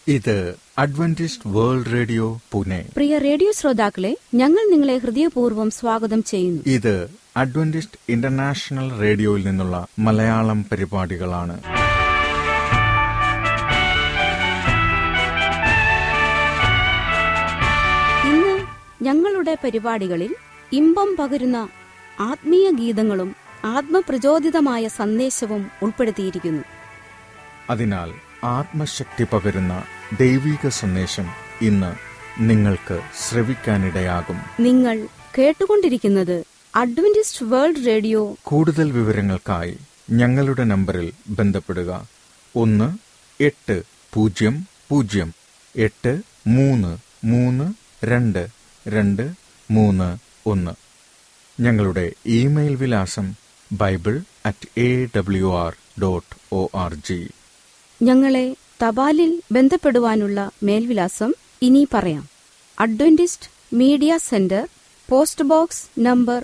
ഇത് Adventist world radio Pune. പ്രിയ radio ശ്രോതാക്കളെ, ഞങ്ങൾ നിങ്ങളെ ഹൃദയപൂർവ്വം സ്വാഗതം ചെയ്യുന്നു. ഇത് അഡ്വന്റിസ്റ്റ് ഇന്റർനാഷണൽ റേഡിയോയിൽ നിന്നുള്ള മലയാളം പരിപാടികളാണ്. ഇന്ന് ഞങ്ങളുടെ പരിപാടികളിൽ ഇമ്പം പകരുന്ന ആത്മീയ ഗീതങ്ങളും ആത്മപ്രചോദിതമായ സന്ദേശവും ഉൾപ്പെടുത്തിയിരിക്കുന്നു. അതിനാൽ ആത്മശക്തി പകരുന്ന ദൈവിക സന്ദേശം ഇന്ന് നിങ്ങൾക്ക് ശ്രവിക്കാനിടയാകും. നിങ്ങൾ കേട്ടുകൊണ്ടിരിക്കുന്നത് അഡ്വന്റിസ്റ്റ് വേൾഡ് റേഡിയോ. കൂടുതൽ വിവരങ്ങൾക്കായി ഞങ്ങളുടെ നമ്പറിൽ ബന്ധപ്പെടുക. 1-800-833-222-31. ഞങ്ങളുടെ ഇമെയിൽ വിലാസം bible@awr.org. ഞങ്ങളെ തപാലിൽ ബന്ധപ്പെടുവാനുള്ള മേൽവിലാസം ഇനി പറയാം. Adventist media centre, post box number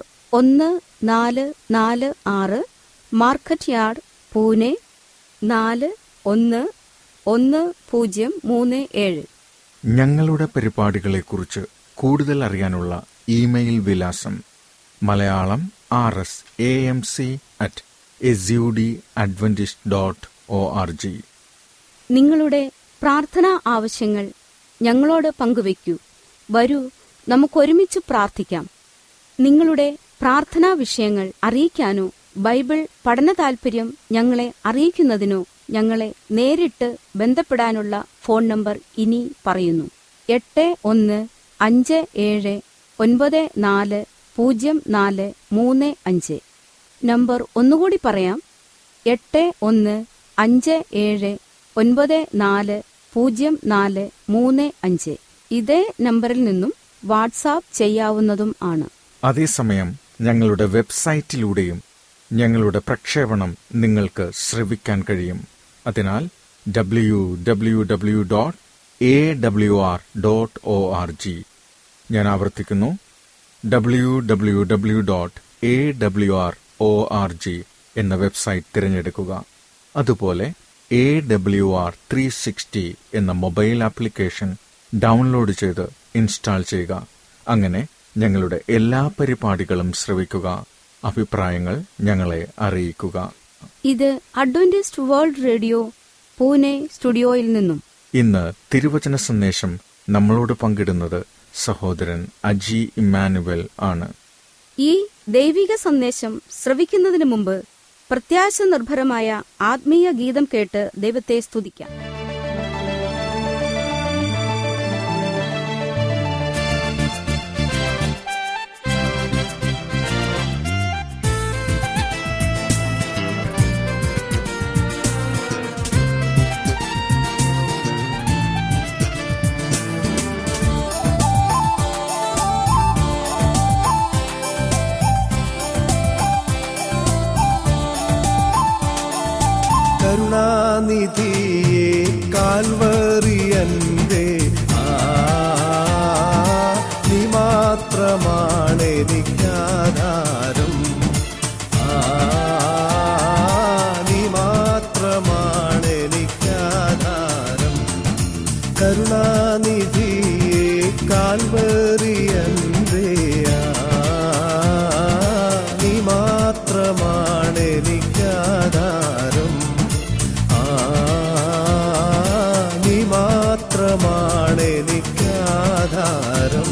1446, market yard, Pune 411037. ഞങ്ങളുടെ പരിപാടികളെക്കുറിച്ച് കൂടുതൽ അറിയാനുള്ള ഇമെയിൽ വിലാസം malayalam@AMC@SUDAdventist.org. നിങ്ങളുടെ പ്രാർത്ഥനാ ആവശ്യങ്ങൾ ഞങ്ങളോട് പങ്കുവയ്ക്കൂ. വരൂ, നമുക്കൊരുമിച്ച് പ്രാർത്ഥിക്കാം. നിങ്ങളുടെ പ്രാർത്ഥനാ വിഷയങ്ങൾ അറിയിക്കാനോ ബൈബിൾ പഠന താൽപര്യം ഞങ്ങളെ അറിയിക്കുന്നതിനോ ഞങ്ങളെ നേരിട്ട് ബന്ധപ്പെടാനുള്ള ഫോൺ നമ്പർ ഇനി പറയുന്നു: 8157940435. നമ്പർ ഒന്നുകൂടി പറയാം: 8157940435. ഇതേ നമ്പറിൽ നിന്നും വാട്സാപ്പ് ചെയ്യാവുന്നതും ആണ്. അതേസമയം ഞങ്ങളുടെ വെബ്സൈറ്റിലൂടെയും ഞങ്ങളുടെ പ്രക്ഷേപണം നിങ്ങൾക്ക് ശ്രവിക്കാൻ കഴിയും. അതിനാൽ www.awr.org. ഞാൻ ആവർത്തിക്കുന്നു, www.awr.org എന്ന വെബ്സൈറ്റ് തിരഞ്ഞെടുക്കുക. അതുപോലെ AWR 360 എന്ന മൊബൈൽ ആപ്ലിക്കേഷൻ ഡൗൺലോഡ് ചെയ്ത് ഇൻസ്റ്റാൾ ചെയ്യുക. അങ്ങനെ ഞങ്ങളുടെ എല്ലാ പരിപാടികളും ശ്രവിക്കുക. അഭിപ്രായങ്ങൾ ഞങ്ങളെ അറിയിക്കുക. ഇത് അഡ്വന്റിസ്റ്റ് വേൾഡ് റേഡിയോ പൂനെ സ്റ്റുഡിയോയിൽ നിന്നും. ഇന്ന് തിരുവചന സന്ദേശം നമ്മളോട് പങ്കിടുന്നത് സഹോദരൻ അജി ഇമ്മാനുവൽ ആണ്. ഈ ദൈവിക സന്ദേശം ശ്രവിക്കുന്നതിന് മുമ്പ് പ്രത്യാശ നിർഭരമായ ആത്മീയ ഗീതം കേട്ട് ദൈവത്തെ സ്തുതിക്കാം. കരുണാനിധിയേ കാൽവറിയന്റെ നീ മാത്രമാണെനിക്കാധാരം, നീ മാത്രമാണെനിക്കാധാരം. കരുണാനിധിയേ കാൽവറിയന്റെ നീ മാത്രമാണെനിക്കാധാരം, നീ മാത്രമാണെനിക്കാധാരം.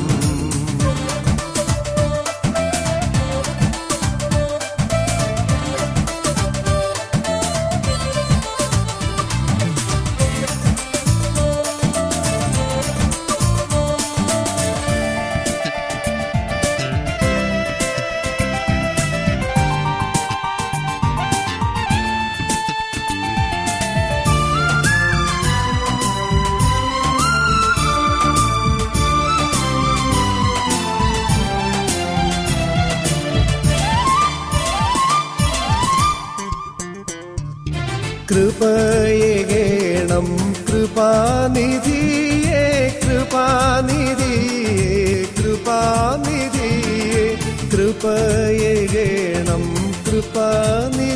കൃപയേകേണം കൃപാനിധിയേ, കൃപാനിധിയേ, കൃപാനിധിയേ. കൃപയേകേണം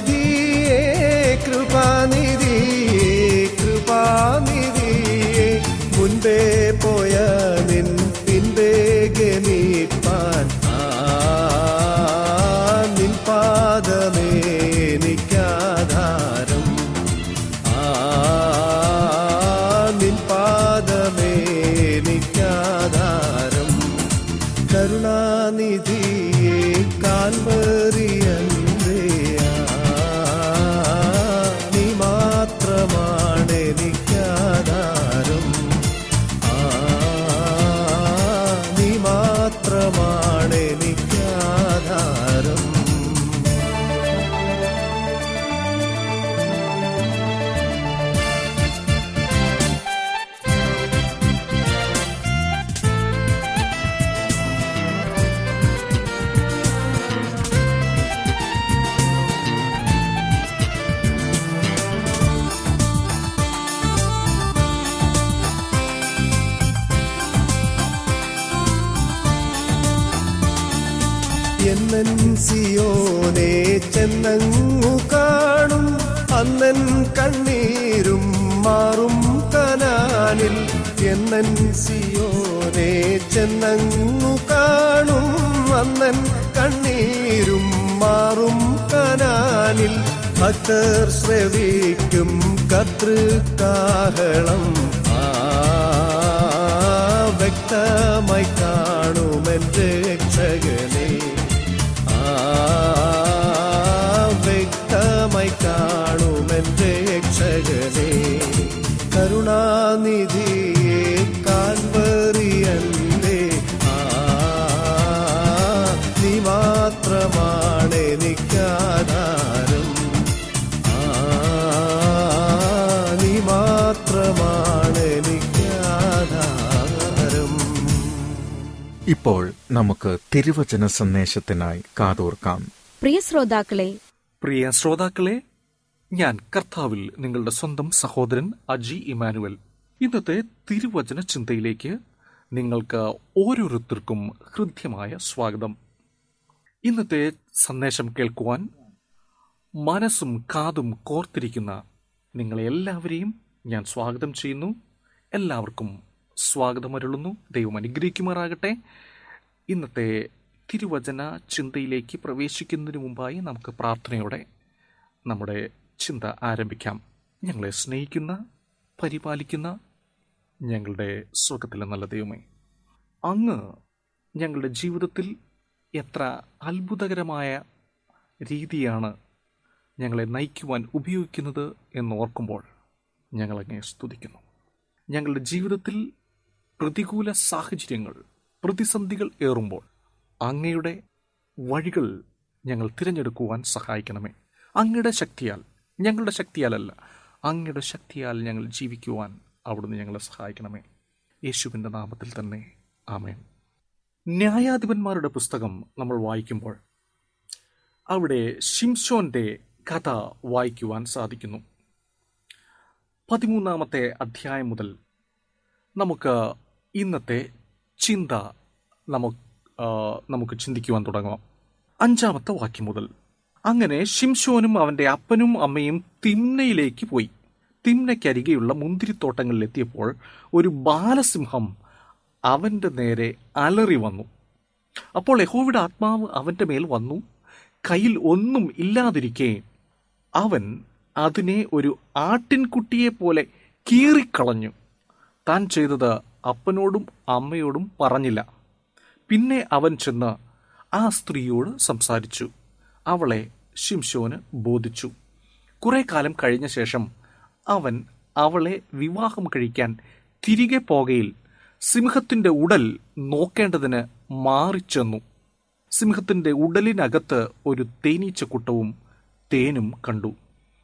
കൃപാനിധിയേ, കൃപാനിധിയേ, കൃപാനിധിയേ. അന്നൻ സിയോനെ ചെന്നങ്ങു കാണും, അന്നൻ കണ്ണീരും മാറും കനാനിൽ. എന്നൻ സിയോനെ ചെന്നങ്ങു കാണും, അന്നൻ കണ്ണീരും മാറും കനാനിൽ. ഭക്തർ ശ്രവിക്കും കർത്തൃകാഹളം, വ്യക്തമായി കാണുമെൻ രക്ഷകനെ, വ്യക്തമായി കാണുമെൻ രക്ഷകനെ. കരുണാനിധിയെ കാൽവറിയന്റെ, നീ മാത്രമാണ് എനിക്കാധാരം, നീ മാത്രമാണ് എനിക്കാധാരം. ഇപ്പോൾ നമുക്ക് തിരുവചന സന്ദേശത്തിനായി കാതോർക്കാം. പ്രിയ ശ്രോതാക്കളെ, ഞാൻ കർത്താവിൽ നിങ്ങളുടെ സ്വന്തം സഹോദരൻ അജി ഇമാനുവൽ. ഇന്നത്തെ തിരുവചന ചിന്തയിലേക്ക് നിങ്ങൾക്ക് ഓരോരുത്തർക്കും ഹൃദ്യമായ സ്വാഗതം. ഇന്നത്തെ സന്ദേശം കേൾക്കുവാൻ മനസ്സും കാതും കോർത്തിരിക്കുന്ന നിങ്ങളെ എല്ലാവരെയും ഞാൻ സ്വാഗതം ചെയ്യുന്നു. എല്ലാവർക്കും സ്വാഗതമരുളുന്നു. ദൈവം അനുഗ്രഹിക്കുമാറാകട്ടെ. ഇന്നത്തെ തിരുവചന ചിന്തയിലേക്ക് പ്രവേശിക്കുന്നതിന് മുമ്പായി നമുക്ക് പ്രാർത്ഥനയോടെ നമ്മുടെ ചിന്ത ആരംഭിക്കാം. ഞങ്ങളെ സ്നേഹിക്കുന്ന, പരിപാലിക്കുന്ന ഞങ്ങളുടെ സ്വർഗ്ഗത്തിലെ നല്ല ദൈവമേ, അങ്ങ് ഞങ്ങളുടെ ജീവിതത്തിൽ എത്ര അത്ഭുതകരമായ രീതിയാണ് ഞങ്ങളെ നയിക്കുവാൻ ഉപയോഗിക്കുന്നത് എന്നോർക്കുമ്പോൾ ഞങ്ങളങ്ങേ സ്തുതിക്കുന്നു. ഞങ്ങളുടെ ജീവിതത്തിൽ പ്രതികൂല സാഹചര്യങ്ങൾ, പ്രതിസന്ധികൾ ഏറുമ്പോൾ അങ്ങയുടെ വഴികൾ ഞങ്ങൾ തിരഞ്ഞെടുക്കുവാൻ സഹായിക്കണമേ. അങ്ങയുടെ ശക്തിയാൽ, ഞങ്ങളുടെ ശക്തിയാലല്ല, അങ്ങയുടെ ശക്തിയാൽ ഞങ്ങൾ ജീവിക്കുവാൻ അവിടുന്ന് ഞങ്ങളെ സഹായിക്കണമേ. യേശുവിൻ്റെ നാമത്തിൽ തന്നെ ആമേൻ. ന്യായാധിപന്മാരുടെ പുസ്തകം നമ്മൾ വായിക്കുമ്പോൾ അവിടെ ശിംശോന്റെ കഥ വായിക്കുവാൻ സാധിക്കുന്നു. 13-ാമത്തെ അധ്യായം മുതൽ നമുക്ക് ഇന്നത്തെ ചിന്ത നമുക്ക് ചിന്തിക്കുവാൻ തുടങ്ങാം. 5-ാമത്തെ വാക്യം മുതൽ. അങ്ങനെ ശിംശോനും അവൻ്റെ അപ്പനും അമ്മയും തിമ്നയിലേക്ക് പോയി. തിമ്നയ്ക്കരികെയുള്ള മുന്തിരിത്തോട്ടങ്ങളിലെത്തിയപ്പോൾ ഒരു ബാലസിംഹം അവൻ്റെ നേരെ അലറി വന്നു. അപ്പോൾ യഹോവയുടെ ആത്മാവ് അവൻ്റെ മേൽ വന്നു. കയ്യിൽ ഒന്നും ഇല്ലാതിരിക്കെ അവൻ അതിനെ ഒരു ആട്ടിൻകുട്ടിയെപ്പോലെ കീറിക്കളഞ്ഞു. താൻ ചെയ്തത് അപ്പനോടും അമ്മയോടും പറഞ്ഞില്ല. പിന്നെ അവൻ ചെന്ന് ആ സ്ത്രീയോട് സംസാരിച്ചു. അവളെ ശിംശോന് ബോധിച്ചു. കുറെ കാലം കഴിഞ്ഞ ശേഷം അവൻ അവളെ വിവാഹം കഴിക്കാൻ തിരികെ പോകയിൽ സിംഹത്തിന്റെ ഉടൽ നോക്കേണ്ടതിന് മാറിച്ചെന്നു. സിംഹത്തിന്റെ ഉടലിനകത്ത് ഒരു തേനീച്ചക്കൂട്ടവും തേനും കണ്ടു.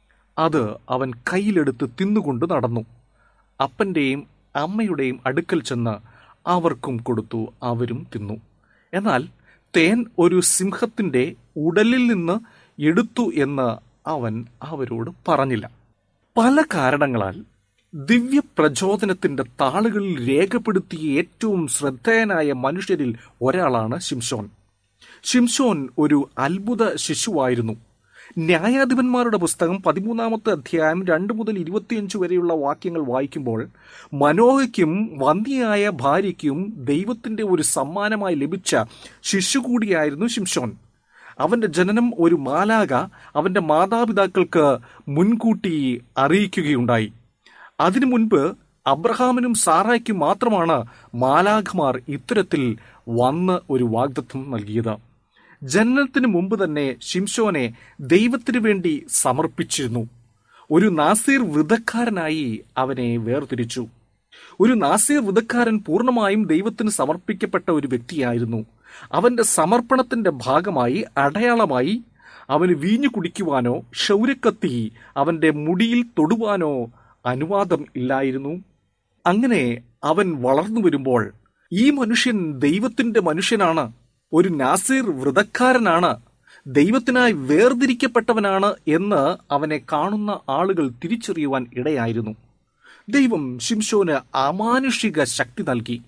അത് അവൻ കയ്യിലെടുത്ത് തിന്നുകൊണ്ട് നടന്നു. അപ്പന്റെയും അമ്മയുടെയും അടുക്കൽ ചെന്ന് അവർക്കും കൊടുത്തു. അവരും തിന്നു. എന്നാൽ തേൻ ഒരു സിംഹത്തിന്റെ ഉടലിൽ നിന്ന് എടുത്തു എന്ന് അവൻ അവരോട് പറഞ്ഞില്ല. പല കാരണങ്ങളാൽ ദിവ്യ പ്രചോദനത്തിന്റെ താളുകളിൽ രേഖപ്പെടുത്തിയ ഏറ്റവും ശ്രദ്ധേയനായ മനുഷ്യരിൽ ഒരാളാണ് ശിംശോൻ. ശിംശോൻ ഒരു അത്ഭുത ശിശുവായിരുന്നു. ന്യായാധിപന്മാരുടെ പുസ്തകം 13-ാമത്തെ അധ്യായം 2 മുതൽ 25 വരെയുള്ള വാക്യങ്ങൾ വായിക്കുമ്പോൾ മനോഹയ്ക്കും വന്ധ്യയായ ഭാര്യയ്ക്കും ദൈവത്തിന്റെ ഒരു സമ്മാനമായി ലഭിച്ച ശിശു കൂടിയായിരുന്നു ശിംശോൻ. അവന്റെ ജനനം ഒരു മാലാഖ അവന്റെ മാതാപിതാക്കൾക്ക് മുൻകൂട്ടി അറിയിക്കുകയുണ്ടായി. അതിനു മുൻപ് അബ്രഹാമിനും സാറായ്ക്കും മാത്രമാണ് മാലാഖമാർ ഇത്തരത്തിൽ വന്ന് ഒരു വാഗ്ദത്തം നൽകിയത്. ജനനത്തിന് മുമ്പ് തന്നെ ശിംശോനെ ദൈവത്തിനു വേണ്ടി സമർപ്പിച്ചിരുന്നു. ഒരു നാസീർ വ്രതക്കാരനായി അവനെ വേർതിരിച്ചു. ഒരു നാസീർ വ്രതക്കാരൻ പൂർണ്ണമായും ദൈവത്തിന് സമർപ്പിക്കപ്പെട്ട ഒരു വ്യക്തിയായിരുന്നു. അവന്റെ സമർപ്പണത്തിന്റെ ഭാഗമായി, അടയാളമായി, അവന് വീഞ്ഞു കുടിക്കുവാനോ ക്ഷൗരക്കത്തി അവന്റെ മുടിയിൽ തൊടുവാനോ അനുവാദം ഇല്ലായിരുന്നു. അങ്ങനെ അവൻ വളർന്നു വരുമ്പോൾ ഈ മനുഷ്യൻ ദൈവത്തിന്റെ മനുഷ്യനാണ്, ഒരു നാസീർ വ്രതക്കാരനാണ്, ദൈവത്തിനായി വേർതിരിക്കപ്പെട്ടവനാണ് എന്ന് അവനെ കാണുന്ന ആളുകൾ തിരിച്ചറിയുവാൻ ഇടയായിരുന്നു. ദൈവം ശിംശോന് അമാനുഷിക ശക്തി നൽകി.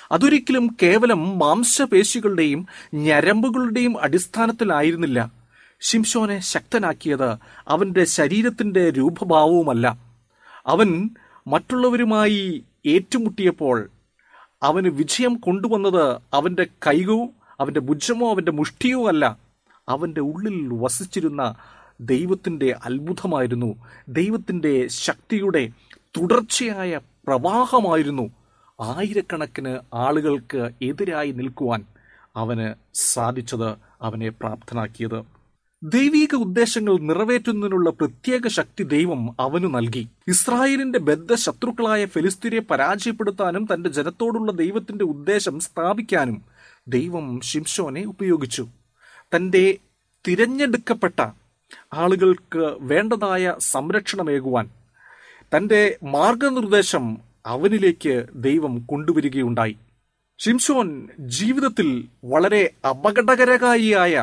അതൊരിക്കലും കേവലം മാംസപേശികളുടെയും ഞരമ്പുകളുടെയും അടിസ്ഥാനത്തിലായിരുന്നില്ല ശിംശോനെ ശക്തനാക്കിയത്. അവന്റെ ശരീരത്തിന്റെ രൂപഭാവവുമല്ല. അവൻ മറ്റുള്ളവരുമായി ഏറ്റുമുട്ടിയപ്പോൾ അവന് വിജയം കൊണ്ടുവന്നത് അവന്റെ കൈയോ അവന്റെ ഭുജമോ അവന്റെ മുഷ്ടിയോ അല്ല, അവന്റെ ഉള്ളിൽ വസിച്ചിരുന്ന ദൈവത്തിന്റെ അത്ഭുതമായിരുന്നു. ദൈവത്തിന്റെ ശക്തിയുടെ തുടർച്ചയായ പ്രവാഹമായിരുന്നു ആയിരക്കണക്കിന് ആളുകൾക്ക് എതിരായി നിൽക്കുവാൻ അവന് സാധിച്ചത്, അവനെ പ്രാപ്തനാക്കിയത്. ദൈവിക ഉദ്ദേശങ്ങൾ നിറവേറ്റുന്നതിനുള്ള പ്രത്യേക ശക്തി ദൈവം അവനു നൽകി. ഇസ്രായേലിന്റെ ബദ്ധശത്രുക്കളായ ഫെലിസ്ത്യരെ പരാജയപ്പെടുത്താനും തന്റെ ജനത്തോടുള്ള ദൈവത്തിന്റെ ഉദ്ദേശം സ്ഥാപിക്കാനും ദൈവം ശിംശോനെ ഉപയോഗിച്ചു. തന്റെ തിരഞ്ഞെടുക്കപ്പെട്ട ആളുകൾക്ക് വേണ്ടതായ സംരക്ഷണമേകുവാൻ തന്റെ മാർഗനിർദ്ദേശം അവനിലേക്ക് ദൈവം കൊണ്ടുവരികയുണ്ടായി. ശിംശോൻ ജീവിതത്തിൽ വളരെ അപകടകരകാരിയായ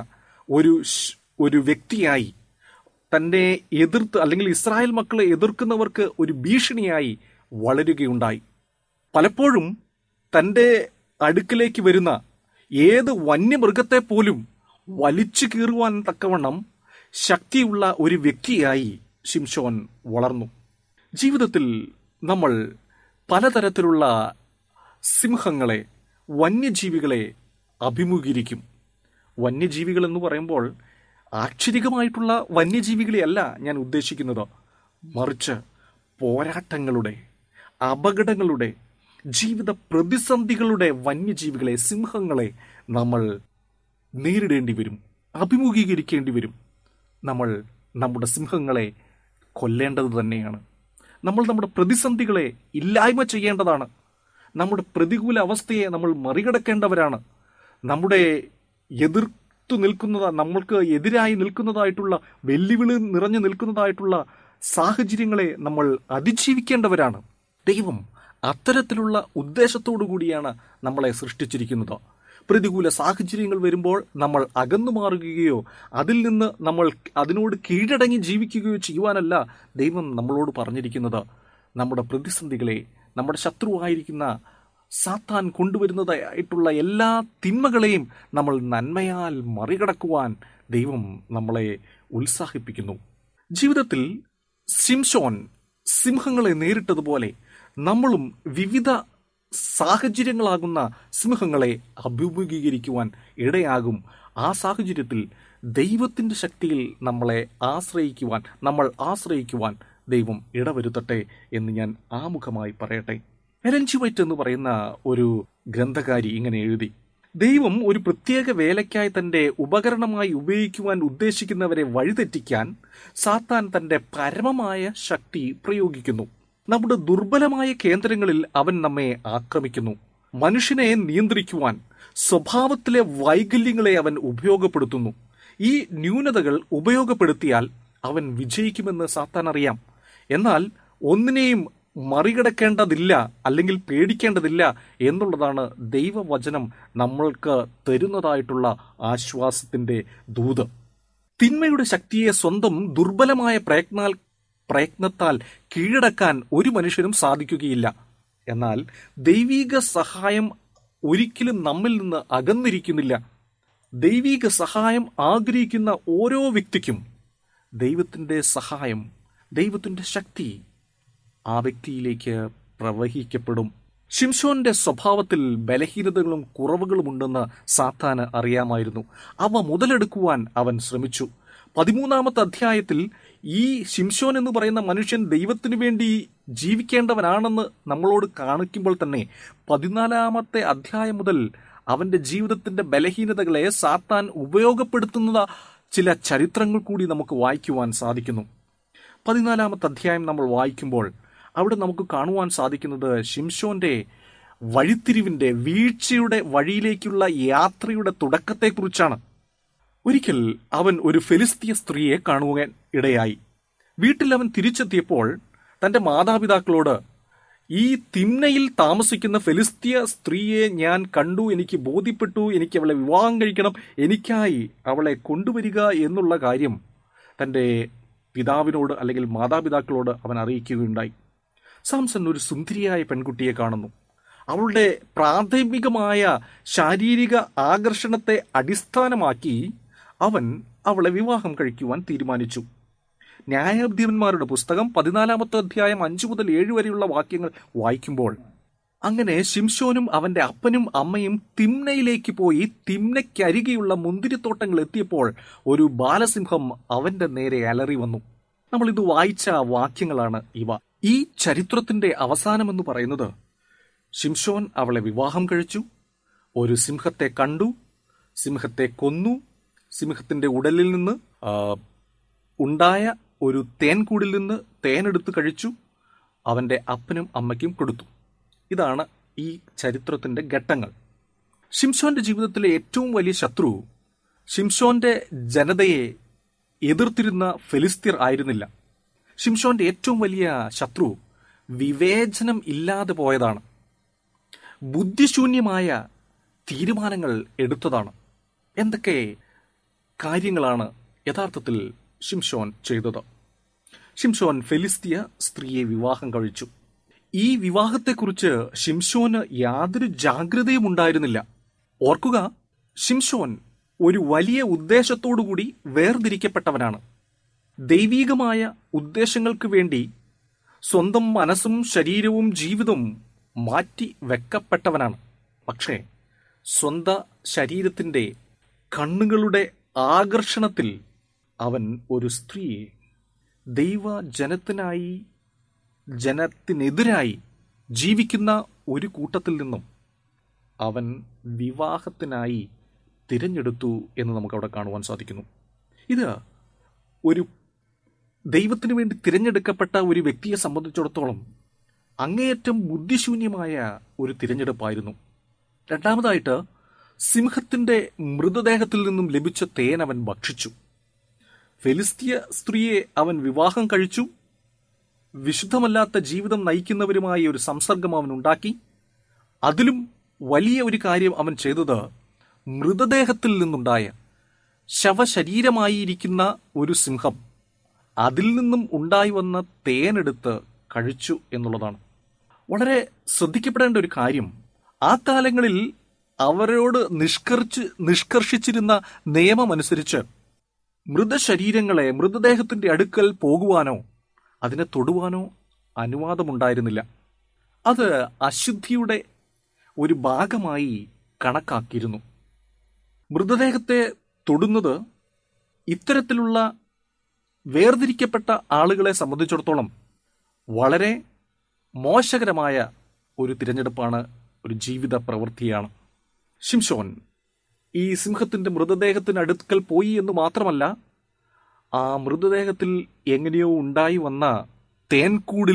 ഒരു വ്യക്തിയായി, തന്നെ എതിർത്ത് അല്ലെങ്കിൽ ഇസ്രായേൽ മക്കളെ എതിർക്കുന്നവർക്ക് ഒരു ഭീഷണിയായി വളരുകയുണ്ടായി. പലപ്പോഴും തന്റെ അടുക്കിലേക്ക് വരുന്ന ഏത് വന്യമൃഗത്തെ പോലും വലിച്ചു കീറുവാൻ തക്കവണ്ണം ശക്തിയുള്ള ഒരു വ്യക്തിയായി ശിംശോൻ വളർന്നു. ജീവിതത്തിൽ നമ്മൾ പലതരത്തിലുള്ള സിംഹങ്ങളെ, വന്യജീവികളെ അഭിമുഖീകരിക്കും. വന്യജീവികൾ എന്ന് പറയുമ്പോൾ ആക്ഷരികമായിട്ടുള്ള വന്യജീവികളെയല്ല ഞാൻ ഉദ്ദേശിക്കുന്നത്, മറിച്ച് പോരാട്ടങ്ങളുടെ, അപകടങ്ങളുടെ, ജീവിത പ്രതിസന്ധികളുടെ വന്യജീവികളെ, സിംഹങ്ങളെ നമ്മൾ നേരിടേണ്ടി വരും, അഭിമുഖീകരിക്കേണ്ടി വരും. നമ്മൾ നമ്മുടെ സിംഹങ്ങളെ കൊല്ലേണ്ടത് തന്നെയാണ്. നമ്മൾ നമ്മുടെ പ്രതിസന്ധികളെ ഇല്ലായ്മ ചെയ്യേണ്ടതാണ്. നമ്മുടെ പ്രതികൂല അവസ്ഥയെ നമ്മൾ മറികടക്കേണ്ടവരാണ്. നമ്മുടെ നമ്മൾക്ക് എതിരായി നിൽക്കുന്നതായിട്ടുള്ള, വെല്ലുവിളി നിറഞ്ഞു നിൽക്കുന്നതായിട്ടുള്ള സാഹചര്യങ്ങളെ നമ്മൾ അതിജീവിക്കേണ്ടവരാണ്. ദൈവം അത്തരത്തിലുള്ള ഉദ്ദേശത്തോടു കൂടിയാണ് നമ്മളെ സൃഷ്ടിച്ചിരിക്കുന്നത്. പ്രതികൂല സാഹചര്യങ്ങൾ വരുമ്പോൾ നമ്മൾ അകന്നു മാറുകയോ അതിൽ നിന്ന് നമ്മൾ അതിനോട് കീഴടങ്ങി ജീവിക്കുകയോ ചെയ്യുവാനല്ല ദൈവം നമ്മളോട് പറഞ്ഞിരിക്കുന്നത്. നമ്മുടെ പ്രതിസന്ധികളെ, നമ്മുടെ ശത്രുവായിരിക്കുന്ന സാത്താൻ കൊണ്ടുവരുന്നതായിട്ടുള്ള എല്ലാ തിന്മകളെയും നമ്മൾ നന്മയാൽ മറികടക്കുവാൻ ദൈവം നമ്മളെ ഉത്സാഹിപ്പിക്കുന്നു. ജീവിതത്തിൽ ശിംശോൻ സിംഹങ്ങളെ നേരിട്ടതുപോലെ നമ്മളും വിവിധ സാഹചര്യങ്ങളാകുന്ന സിംഹങ്ങളെ അഭിമുഖീകരിക്കുവാൻ ഇടയാകും. ആ സാഹചര്യത്തിൽ ദൈവത്തിന്റെ ശക്തിയിൽ നമ്മൾ ആശ്രയിക്കുവാൻ ദൈവം ഇടവരുത്തട്ടെ എന്ന് ഞാൻ ആമുഖമായി പറയട്ടെ. എലൻ ജി വൈറ്റ് എന്ന് പറയുന്ന ഒരു ഗ്രന്ഥകാരി ഇങ്ങനെ എഴുതി: ദൈവം ഒരു പ്രത്യേക വേലയ്ക്കായി തന്റെ ഉപകരണമായി ഉപയോഗിക്കുവാൻ ഉദ്ദേശിക്കുന്നവരെ വഴിതെറ്റിക്കാൻ സാത്താൻ തന്റെ പരമമായ ശക്തി പ്രയോഗിക്കുന്നു. നമ്മുടെ ദുർബലമായ കേന്ദ്രങ്ങളിൽ അവൻ നമ്മെ ആക്രമിക്കുന്നു. മനുഷ്യനെ നിയന്ത്രിക്കുവാൻ സ്വഭാവത്തിലെ വൈകല്യങ്ങളെ അവൻ ഉപയോഗപ്പെടുത്തുന്നു. ഈ ന്യൂനതകൾ ഉപയോഗപ്പെടുത്തിയാൽ അവൻ വിജയിക്കുമെന്ന് സാത്താൻ അറിയാം. എന്നാൽ ഒന്നിനെയും മറികടക്കേണ്ടതില്ല, അല്ലെങ്കിൽ പേടിക്കേണ്ടതില്ല എന്നുള്ളതാണ് ദൈവവചനം നമ്മൾക്ക് തരുന്നതായിട്ടുള്ള ആശ്വാസത്തിന്റെ ദൂത്. തിന്മയുടെ ശക്തിയെ സ്വന്തം ദുർബലമായ പ്രയത്നത്താൽ കീഴടക്കാൻ ഒരു മനുഷ്യനും സാധിക്കുകയില്ല. എന്നാൽ ദൈവിക സഹായം ഒരിക്കലും നമ്മിൽ നിന്ന് അകന്നിരിക്കുന്നില്ല. ദൈവിക സഹായം ആഗ്രഹിക്കുന്ന ഓരോ വ്യക്തിക്കും ദൈവത്തിന്റെ സഹായം, ദൈവത്തിന്റെ ശക്തി ആ വ്യക്തിയിലേക്ക് പ്രവഹിക്കപ്പെടും. ശിംശോന്റെ സ്വഭാവത്തിൽ ബലഹീനതകളും കുറവുകളും ഉണ്ടെന്ന് സാത്താന് അറിയാമായിരുന്നു. അവ മുതലെടുക്കുവാൻ അവൻ ശ്രമിച്ചു. 13-ാമത്തെ അധ്യായത്തിൽ ഈ ശിംശോൻ എന്ന് പറയുന്ന മനുഷ്യൻ ദൈവത്തിനു വേണ്ടി ജീവിക്കേണ്ടവനാണെന്ന് നമ്മളോട് കാണിക്കുമ്പോൾ തന്നെ 14-ാമത്തെ അധ്യായം മുതൽ അവന്റെ ജീവിതത്തിന്റെ ബലഹീനതകളെ സാത്താൻ ഉപയോഗപ്പെടുത്തുന്ന ചില ചരിത്രങ്ങൾ കൂടി നമുക്ക് വായിക്കുവാൻ സാധിക്കുന്നു. 14-ാമത്തെ അധ്യായം നമ്മൾ വായിക്കുമ്പോൾ അവിടെ നമുക്ക് കാണുവാൻ സാധിക്കുന്നത് ശിംശോന്റെ വഴിത്തിരിവിന്റെ, വീഴ്ചയുടെ വഴിയിലേക്കുള്ള യാത്രയുടെ തുടക്കത്തെക്കുറിച്ചാണ്. ഒരിക്കൽ അവൻ ഒരു ഫെലിസ്തീയ സ്ത്രീയെ കാണുവാൻ ഇടയായി. വീട്ടിൽ അവൻ തിരിച്ചെത്തിയപ്പോൾ തന്റെ മാതാപിതാക്കളോട്, ഈ തിമ്നയിൽ താമസിക്കുന്ന ഫെലിസ്തീയ സ്ത്രീയെ ഞാൻ കണ്ടു, എനിക്ക് ബോധ്യപ്പെട്ടു, എനിക്ക് അവളെ വിവാഹം കഴിക്കണം, എനിക്കായി അവളെ കൊണ്ടുവരിക എന്നുള്ള കാര്യം തന്റെ പിതാവിനോട് അല്ലെങ്കിൽ മാതാപിതാക്കളോട് അവൻ അറിയിക്കുകയുണ്ടായി. സാംസൺ ഒരു സുന്ദരിയായ പെൺകുട്ടിയെ കാണുന്നു. അവളുടെ പ്രാഥമികമായ ശാരീരിക ആകർഷണത്തെ അടിസ്ഥാനമാക്കി അവൻ അവളെ വിവാഹം കഴിക്കുവാൻ തീരുമാനിച്ചു. ന്യായാധിപന്മാരുടെ പുസ്തകം 14 അധ്യായം 5 മുതൽ 7 വരെയുള്ള വാക്യങ്ങൾ വായിക്കുമ്പോൾ, അങ്ങനെ ശിംശോനും അവന്റെ അപ്പനും അമ്മയും തിമ്നയിലേക്ക് പോയി തിമ്നയ്ക്കരികെയുള്ള മുന്തിരിത്തോട്ടങ്ങൾ എത്തിയപ്പോൾ ഒരു ബാലസിംഹം അവന്റെ നേരെ അലറി വന്നു. നമ്മൾ ഇത് വായിച്ച വാക്യങ്ങളാണ് ഇവ. ഈ ചരിത്രത്തിന്റെ അവസാനമെന്ന് പറയുന്നത്, ശിംശോൻ അവളെ വിവാഹം കഴിച്ചു, ഒരു സിംഹത്തെ കണ്ടു, സിംഹത്തെ കൊന്നു, സിംഹത്തിന്റെ ഉടലിൽ നിന്ന് ഉണ്ടായ ഒരു തേൻകൂടിൽ നിന്ന് തേനെടുത്ത് കഴിച്ചു, അവന്റെ അപ്പനും അമ്മയ്ക്കും കൊടുത്തു. ഇതാണ് ഈ ചരിത്രത്തിന്റെ ഘട്ടങ്ങൾ. ശിംശോന്റെ ജീവിതത്തിലെ ഏറ്റവും വലിയ ശത്രു ശിംശോന്റെ ജനതയെ എതിർത്തിരുന്ന ഫെലിസ്ത്യർ ആയിരുന്നില്ല. ശിംശോന്റെ ഏറ്റവും വലിയ ശത്രു വിവേചനം ഇല്ലാതെ പോയതാണ്, ബുദ്ധിശൂന്യമായ തീരുമാനങ്ങൾ എടുത്തതാണ്. എന്തൊക്കെ കാര്യങ്ങളാണ് യഥാർത്ഥത്തിൽ ശിംശോൻ ചെയ്തത്? ശിംശോൻ ഫെലിസ്തീയ സ്ത്രീയെ വിവാഹം കഴിച്ചു. ഈ വിവാഹത്തെക്കുറിച്ച് ശിംശോന് യാതൊരു ജാഗ്രതയും ഉണ്ടായിരുന്നില്ല. ഓർക്കുക, ശിംശോൻ ഒരു വലിയ ഉദ്ദേശത്തോടുകൂടി വേർതിരിക്കപ്പെട്ടവനാണ്. ദൈവീകമായ ഉദ്ദേശങ്ങൾക്ക് വേണ്ടി സ്വന്തം മനസ്സും ശരീരവും ജീവിതവും മാറ്റി വെക്കപ്പെട്ടവനാണ്. പക്ഷേ സ്വന്തം ശരീരത്തിന്റെ കണ്ണുകളുടെ ആകർഷണത്തിൽ അവൻ ഒരു സ്ത്രീയെ ജനത്തിനെതിരായി ജീവിക്കുന്ന ഒരു കൂട്ടത്തിൽ നിന്നും അവൻ വിവാഹത്തിനായി തിരഞ്ഞെടുത്തു എന്ന് നമുക്കവിടെ കാണുവാൻ സാധിക്കുന്നു. ഇത് ഒരു ദൈവത്തിനു വേണ്ടി തിരഞ്ഞെടുക്കപ്പെട്ട ഒരു വ്യക്തിയെ സംബന്ധിച്ചിടത്തോളം അങ്ങേയറ്റം ബുദ്ധിശൂന്യമായ ഒരു തിരഞ്ഞെടുപ്പായിരുന്നു. രണ്ടാമതായിട്ട്, സിംഹത്തിന്റെ മൃതദേഹത്തിൽ നിന്നും ലഭിച്ച തേൻ അവൻ ഭക്ഷിച്ചു. ഫെലിസ്തീയ സ്ത്രീയെ അവൻ വിവാഹം കഴിച്ചു. വിശുദ്ധമല്ലാത്ത ജീവിതം നയിക്കുന്നവരുമായി ഒരു സംസർഗം അവൻ ഉണ്ടാക്കി. അതിലും വലിയ ഒരു കാര്യം അവൻ ചെയ്തത്, മൃതദേഹത്തിൽ നിന്നുണ്ടായ ശവശരീരമായിരിക്കുന്ന ഒരു സിംഹം അതിൽ നിന്നും ഉണ്ടായി വന്ന തേനെടുത്ത് കഴിച്ചു എന്നുള്ളതാണ്. വളരെ ശ്രദ്ധിക്കപ്പെടേണ്ട ഒരു കാര്യം, ആ കാലങ്ങളിൽ അവരോട് നിഷ്കർഷിച്ചിരുന്ന നിയമമനുസരിച്ച് മൃതശരീരങ്ങളെ മൃതദേഹത്തിന്റെ അടുക്കൽ പോകുവാനോ അതിനെ തൊടുവാനോ അനുവാദമുണ്ടായിരുന്നില്ല. അത് അശുദ്ധിയുടെ ഒരു ഭാഗമായി കണക്കാക്കിയിരുന്നു. മൃതദേഹത്തെ തൊടുന്നത് ഇത്തരത്തിലുള്ള വേർതിരിക്കപ്പെട്ട ആളുകളെ സംബന്ധിച്ചിടത്തോളം വളരെ മോശകരമായ ഒരു തിരഞ്ഞെടുപ്പാണ്, ഒരു ജീവിത പ്രവൃത്തിയാണ്. ശിംശോൻ ഈ സിംഹത്തിന്റെ മൃതദേഹത്തിന് അടുക്കൽ പോയി എന്ന് മാത്രമല്ല, ആ മൃതദേഹത്തിൽ എങ്ങനെയോ ഉണ്ടായി വന്ന തേൻകൂടിൽ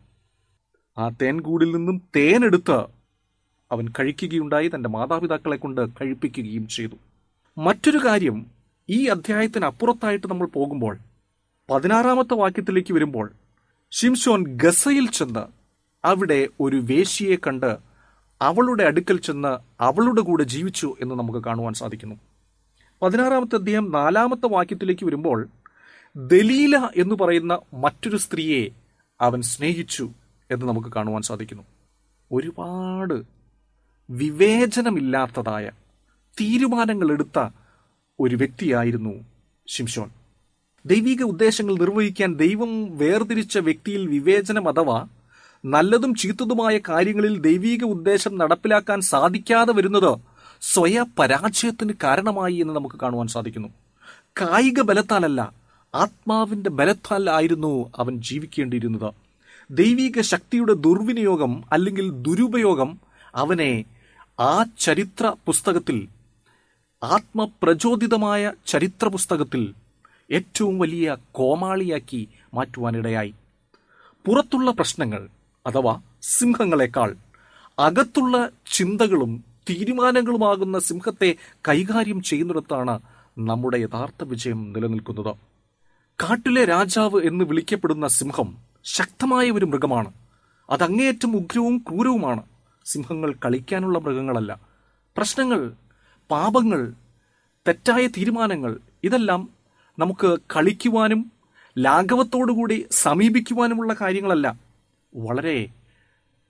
നിന്നും തേനെടുത്ത് അവൻ കഴിക്കുകയുണ്ടായി. തന്റെ മാതാപിതാക്കളെ കൊണ്ട് കഴിപ്പിക്കുകയും ചെയ്തു. മറ്റൊരു കാര്യം, ഈ അധ്യായത്തിന് അപ്പുറത്തായിട്ട് നമ്മൾ പോകുമ്പോൾ 16 വാക്യത്തിലേക്ക് വരുമ്പോൾ, ശിംശോൻ ഗസയിൽ ചെന്ന് അവിടെ ഒരു വേശ്യയെ കണ്ട് അവളുടെ അടുക്കൽ ചെന്ന് അവളുടെ കൂടെ ജീവിച്ചു എന്ന് നമുക്ക് കാണുവാൻ സാധിക്കുന്നു. 16 അധ്യായം 4 വാക്യത്തിലേക്ക് വരുമ്പോൾ, ദലീല എന്ന് പറയുന്ന മറ്റൊരു സ്ത്രീയെ അവൻ സ്നേഹിച്ചു എന്ന് നമുക്ക് കാണുവാൻ സാധിക്കുന്നു. ഒരുപാട് വിവേചനമില്ലാത്തതായ തീരുമാനങ്ങൾ എടുത്ത ഒരു വ്യക്തിയായിരുന്നു ശിംശോൻ. ദൈവിക ഉദ്ദേശങ്ങൾ നിർവഹിക്കാൻ ദൈവം വേർതിരിച്ച വ്യക്തിയിൽ വിവേചനം അഥവാ നല്ലതും ചീത്തതുമായ കാര്യങ്ങളിൽ ദൈവിക ഉദ്ദേശം നടപ്പിലാക്കാൻ സാധിക്കാതെ വരുന്നത് സ്വയ പരാജയത്തിന് കാരണമായി എന്ന് നമുക്ക് കാണുവാൻ സാധിക്കുന്നു. കായിക ബലത്താലല്ല, ആത്മാവിന്റെ ബലത്താൽ ആയിരുന്നു അവൻ ജീവിക്കേണ്ടിയിരുന്നത്. ദൈവിക ശക്തിയുടെ ദുർവിനിയോഗം അല്ലെങ്കിൽ ദുരുപയോഗം അവനെ ആ ചരിത്ര പുസ്തകത്തിൽ, ആത്മപ്രചോദിതമായ ചരിത്ര പുസ്തകത്തിൽ ഏറ്റവും വലിയ കോമാളിയാക്കി മാറ്റുവാനിടയായി. പുറത്തുള്ള പ്രശ്നങ്ങൾ അഥവാ സിംഹങ്ങളെക്കാൾ അകത്തുള്ള ചിന്തകളും തീരുമാനങ്ങളുമാകുന്ന സിംഹത്തെ കൈകാര്യം ചെയ്യുന്നിടത്താണ് നമ്മുടെ യഥാർത്ഥ വിജയം നിലനിൽക്കുന്നത്. കാട്ടിലെ രാജാവ് എന്ന് വിളിക്കപ്പെടുന്ന സിംഹം ശക്തമായ ഒരു മൃഗമാണ്. അത് അങ്ങേയറ്റം ഉഗ്രവും ക്രൂരവുമാണ്. സിംഹങ്ങൾ കളിക്കാനുള്ള മൃഗങ്ങളല്ല. പ്രശ്നങ്ങൾ, പാപങ്ങൾ, തെറ്റായ തീരുമാനങ്ങൾ ഇതെല്ലാം നമുക്ക് കളിക്കുവാനും ലാഘവത്തോടുകൂടി സമീപിക്കുവാനുമുള്ള കാര്യങ്ങളല്ല. വളരെ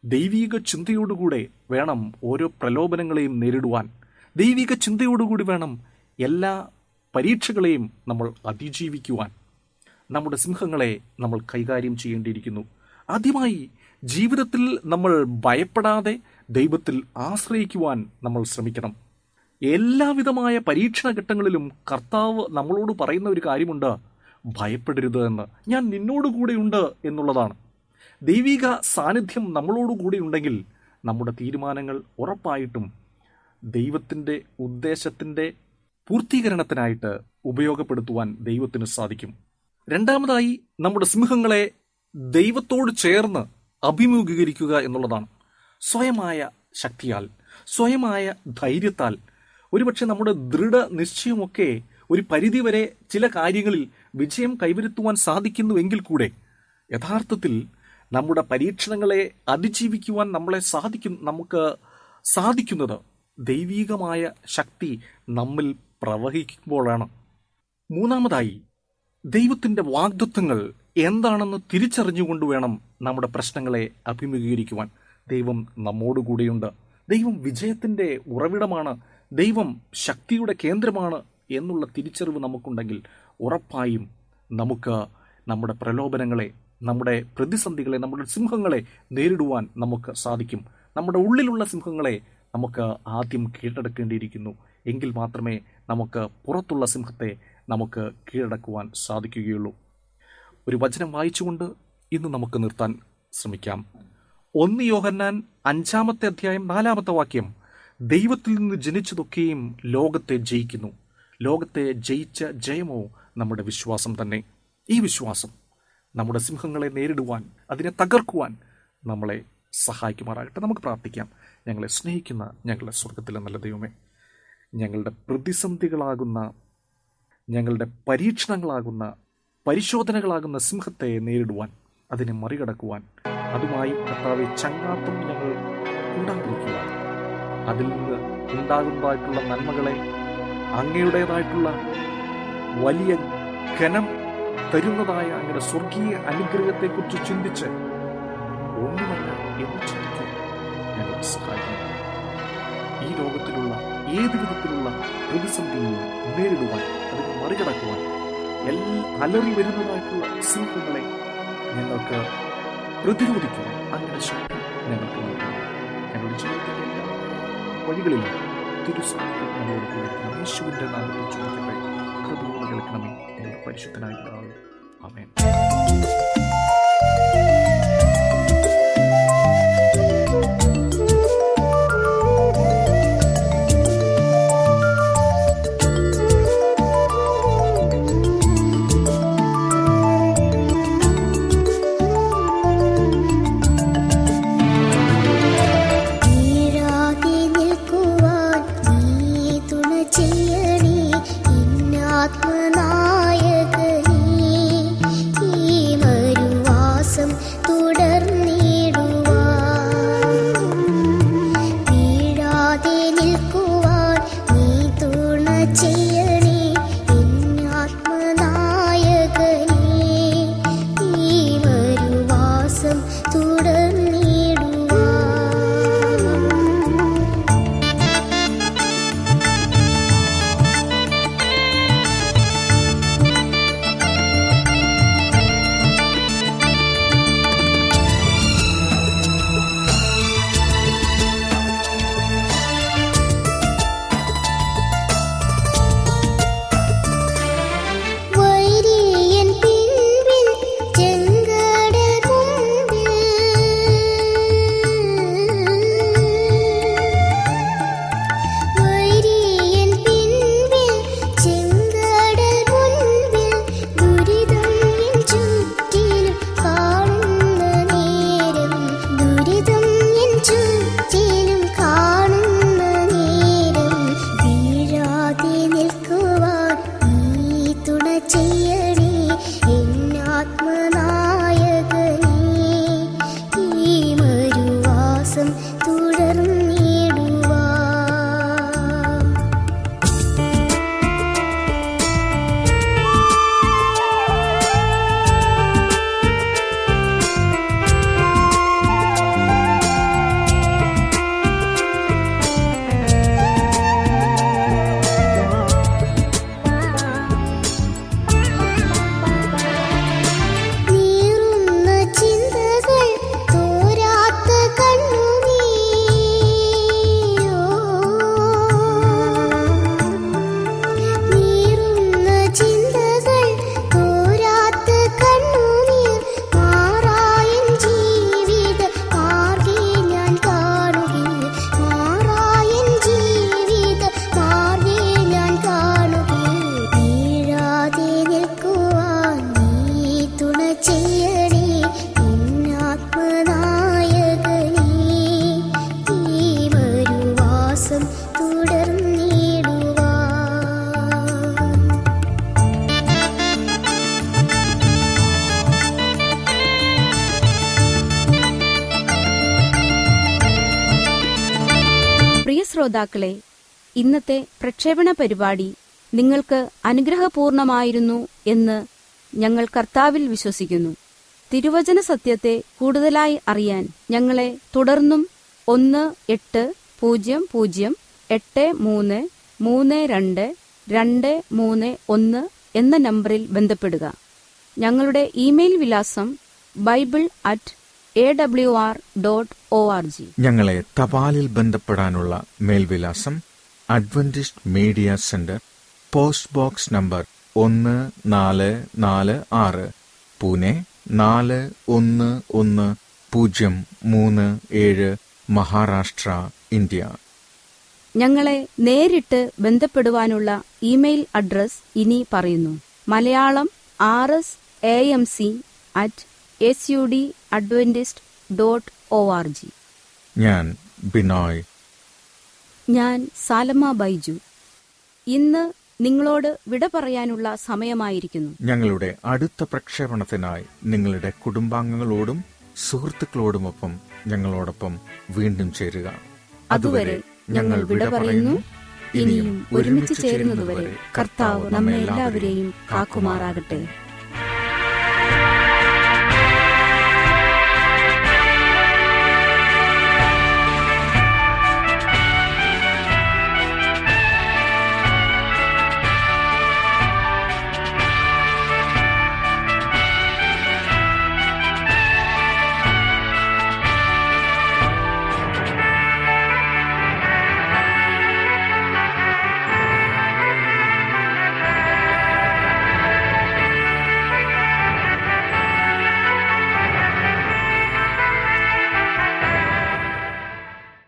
ദൈവിക ചിന്തയോടുകൂടെ വേണം ഓരോ പ്രലോഭനങ്ങളെയും നേരിടുവാൻ. ദൈവിക ചിന്തയോടുകൂടി വേണം എല്ലാ പരീക്ഷകളെയും നമ്മൾ അതിജീവിക്കുവാൻ. നമ്മുടെ സിംഹങ്ങളെ നമ്മൾ കൈകാര്യം ചെയ്യേണ്ടിയിരിക്കുന്നു. ആദ്യമായി ജീവിതത്തിൽ നമ്മൾ ഭയപ്പെടാതെ ദൈവത്തിൽ ആശ്രയിക്കുവാൻ നമ്മൾ ശ്രമിക്കണം. എല്ലാവിധമായ പരീക്ഷണ ഘട്ടങ്ങളിലും കർത്താവ് നമ്മളോട് പറയുന്ന ഒരു കാര്യമുണ്ട്, ഭയപ്പെടരുത് എന്ന്. ഞാൻ നിന്നോടുകൂടെയുണ്ട് എന്നുള്ളതാണ്. ദൈവിക സാന്നിധ്യം നമ്മളോടുകൂടി ഉണ്ടെങ്കിൽ നമ്മുടെ തീരുമാനങ്ങൾ ഉറപ്പായിട്ടും ദൈവത്തിൻ്റെ ഉദ്ദേശത്തിൻ്റെ പൂർത്തീകരണത്തിനായിട്ട് ഉപയോഗപ്പെടുത്തുവാൻ ദൈവത്തിന് സാധിക്കും. രണ്ടാമതായി നമ്മുടെ സിംഹങ്ങളെ ദൈവത്തോട് ചേർന്ന് അഭിമുഖീകരിക്കുക എന്നുള്ളതാണ്. സ്വയമായ ശക്തിയാൽ, സ്വയമായ ധൈര്യത്താൽ, ഒരുപക്ഷെ നമ്മുടെ ദൃഢനിശ്ചയമൊക്കെ ഒരു പരിധിവരെ ചില കാര്യങ്ങളിൽ വിജയം കൈവരുത്തുവാൻ സാധിക്കുന്നുവെങ്കിൽ കൂടെ യഥാർത്ഥത്തിൽ നമ്മുടെ പരീക്ഷണങ്ങളെ അതിജീവിക്കുവാൻ നമുക്ക് സാധിക്കുന്നത് ദൈവീകമായ ശക്തി നമ്മിൽ പ്രവഹിക്കുമ്പോഴാണ്. മൂന്നാമതായി ദൈവത്തിൻ്റെ വാഗ്ദത്തങ്ങൾ എന്താണെന്ന് തിരിച്ചറിഞ്ഞുകൊണ്ട് വേണം നമ്മുടെ പ്രശ്നങ്ങളെ അഭിമുഖീകരിക്കുവാൻ. ദൈവം നമ്മോടുകൂടിയുണ്ട്. ദൈവം വിജയത്തിൻ്റെ ഉറവിടമാണ്. ദൈവം ശക്തിയുടെ കേന്ദ്രമാണ് എന്നുള്ള തിരിച്ചറിവ് നമുക്കുണ്ടെങ്കിൽ ഉറപ്പായും നമുക്ക് നമ്മുടെ പ്രലോഭനങ്ങളെ, നമ്മുടെ പ്രതിസന്ധികളെ, നമ്മുടെ സിംഹങ്ങളെ നേരിടുവാൻ നമുക്ക് സാധിക്കും. നമ്മുടെ ഉള്ളിലുള്ള സിംഹങ്ങളെ നമുക്ക് ആദ്യം കീഴടക്കേണ്ടിയിരിക്കുന്നു. എങ്കിൽ മാത്രമേ നമുക്ക് പുറത്തുള്ള സിംഹത്തെ നമുക്ക് കീഴടക്കുവാൻ സാധിക്കുകയുള്ളൂ. ഒരു വചനം വായിച്ചുകൊണ്ട് ഇന്ന് നമുക്ക് നിർത്താൻ ശ്രമിക്കാം. 1 യോഹന്നാൻ 5 അധ്യായം 4 വാക്യം, ദൈവത്തിൽ നിന്ന് ജനിച്ചതൊക്കെയും ലോകത്തെ ജയിക്കുന്നു. ലോകത്തെ ജയിച്ച ജയമോ നമ്മുടെ വിശ്വാസം തന്നെ. ഈ വിശ്വാസം നമ്മുടെ സിംഹങ്ങളെ നേരിടുവാൻ, അതിനെ തകർക്കുവാൻ നമ്മളെ സഹായിക്കുമാറാകട്ടെ. നമുക്ക് പ്രാർത്ഥിക്കാം. ഞങ്ങളെ സ്നേഹിക്കുന്ന ഞങ്ങളുടെ സ്വർഗത്തിലെ നല്ല ദൈവമേ, ഞങ്ങളുടെ പ്രതിസന്ധികളാകുന്ന, ഞങ്ങളുടെ പരീക്ഷണങ്ങളാകുന്ന, പരിശോധനകളാകുന്ന സിംഹത്തെ നേരിടുവാൻ, അതിനെ മറികടക്കുവാൻ, അതുമായി കർത്താവെ ചങ്ങാത്തം ഞങ്ങൾ ഉണ്ടായിരിക്കുവാൻ, അതിൽ നിന്ന് ഉണ്ടാകുന്നതായിട്ടുള്ള നന്മകളെ, അങ്ങയുടേതായിട്ടുള്ള വലിയ ഘനം തരുന്നതായ അങ്ങയുടെ സ്വർഗീയ അനുഗ്രഹത്തെക്കുറിച്ച് ചിന്തിച്ച് ഒന്നുമല്ല എന്ന് ചിന്തിക്കാൻ ഞങ്ങൾ സഹായിക്കുന്നു. ഈ ലോകത്തിലുള്ള ഏത് വിധത്തിലുള്ള പ്രതിസന്ധിയെയും നേരിടുവാൻ, അതിനെ മറികടക്കുവാൻ, അലറി വരുന്നതായിട്ടുള്ള സിംഹങ്ങളെ ഞങ്ങൾക്ക് പ്രതിരോധിക്കുവാൻ അങ്ങയുടെ ശക്തി ഞങ്ങൾക്ക് നൽകുന്നു. ഞങ്ങളുടെ ജീവിതത്തിലെ എല്ലാ വഴികളിലും തിരുസാന്നിധ്യം ഞങ്ങളോട് കൂടിയിരിക്കണം. യേശുവിൻ്റെ നാമത്തിൽ ചോദിക്കട്ടെ, കൃപയോടെ കേൾക്കണമേ ഞങ്ങളുടെ പരിശുദ്ധനായ പിതാവേ. ആമേൻ. ആത്മനായകനേ, ഈ മരുവാസം ശ്രോതാക്കളെ, ഇന്നത്തെ പ്രക്ഷേപണ പരിപാടി നിങ്ങൾക്ക് അനുഗ്രഹപൂർണമായിരുന്നു എന്ന് ഞങ്ങൾ കർത്താവിൽ വിശ്വസിക്കുന്നു. തിരുവചന സത്യത്തെ കൂടുതലായി അറിയാൻ ഞങ്ങളെ തുടർന്നും 1-800-8332-231 എന്ന നമ്പറിൽ ബന്ധപ്പെടുക. ഞങ്ങളുടെ ഇമെയിൽ വിലാസം bible@awr.org. ഞങ്ങളെ തപാലിൽ ബന്ധപ്പെടാനുള്ള മേൽവിലാസം Adventist media centre, post box number 1446, Pune 411037, Maharashtra, India. ഞങ്ങളെ നേരിട്ട് ബന്ധപ്പെടുവാനുള്ള ഇമെയിൽ അഡ്രസ് ഇനി പറയുന്നു: മലയാളം rsAMC@sudadventist.org. ഞാൻ ബിനോയ്. ഞാൻ സാലമ ബൈജു. ഇന്ന് നിങ്ങളോട് വിട പറയാനുള്ള സമയമായിരിക്കുന്നു. ഞങ്ങളുടെ അടുത്ത പ്രക്ഷേപണത്തിനായി നിങ്ങളുടെ കുടുംബാംഗങ്ങളോടും സുഹൃത്തുക്കളോടുമൊപ്പം ഞങ്ങളോടൊപ്പം വീണ്ടും ചേരുക. അതുവരെ ഞങ്ങൾ വിട പറയുന്നു. ഇനിയും ഒരുമിച്ച് ചേരുന്നതുവരെ കർത്താവ് നമ്മെ എല്ലാവരെയും കാക്കുമാറാകട്ടെ.